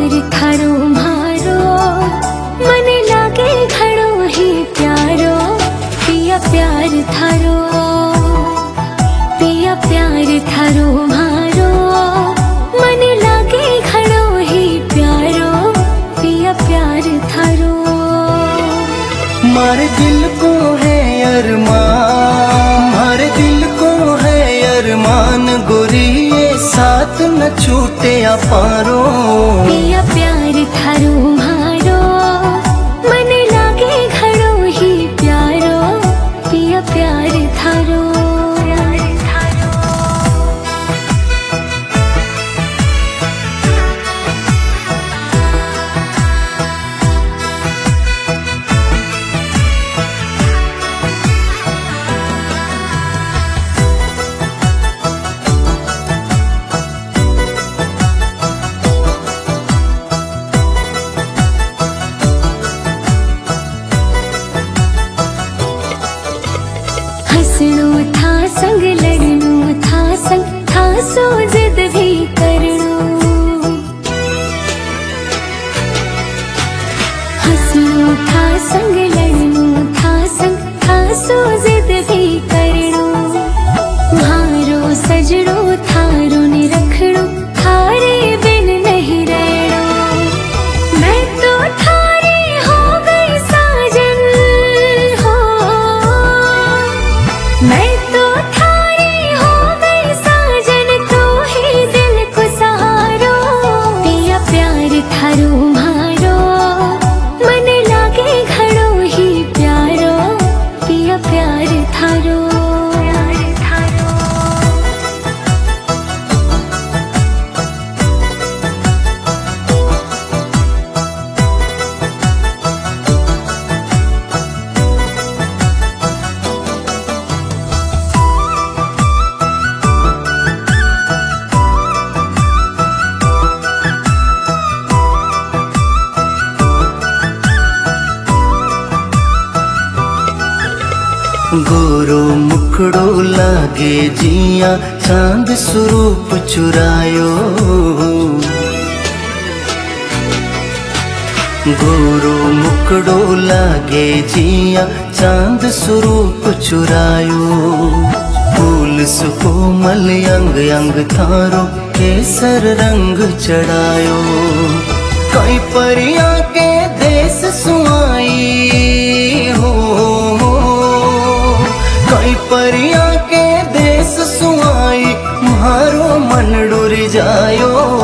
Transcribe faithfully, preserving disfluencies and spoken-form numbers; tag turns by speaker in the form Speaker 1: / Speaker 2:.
Speaker 1: प्यार थारो मारो मन लागे घणो ही प्यारो। पिया प्यार थारो पिया प्यार थारो मारो मन लागे घणो ही प्यारो। पिया प्यार थारो
Speaker 2: मारे दिल को है अरमान, मारे दिल को है अरमान गोरी ये साथ न छूटे पारो।
Speaker 1: पिया प्यार थारो मारो मन लागे घणो ही प्यारो। पिया प्यार थारो हंसणो था संग लड़नो था संग था सो जिद भी करनो। हंसणो था संग लड़नो था संग था सो जिद भी करनो। मारो सजड़ो थारो ने रखड़ो थारे बिन नहीं रहनो। मैं तो थारी हो गई साजन हो, मैं तो थारी हो गई साजन तू ही दिल को सहारो। पिया प्यार थारो मारो मन लागे घणो ही प्यारो। पिया प्यार थारो
Speaker 2: गोरो मुखड़ो लागे जिया चांद स्वरूप चुरायो। गोरो मुखड़ो लागे जिया चांद स्वरूप चुरायो। फूल सुकोमल अंग अंग थारो केसर रंग चढ़ायो। कई परिया के देश सुहाई हो, कई परिया के देश सुहाई मारो मन डुर जायो।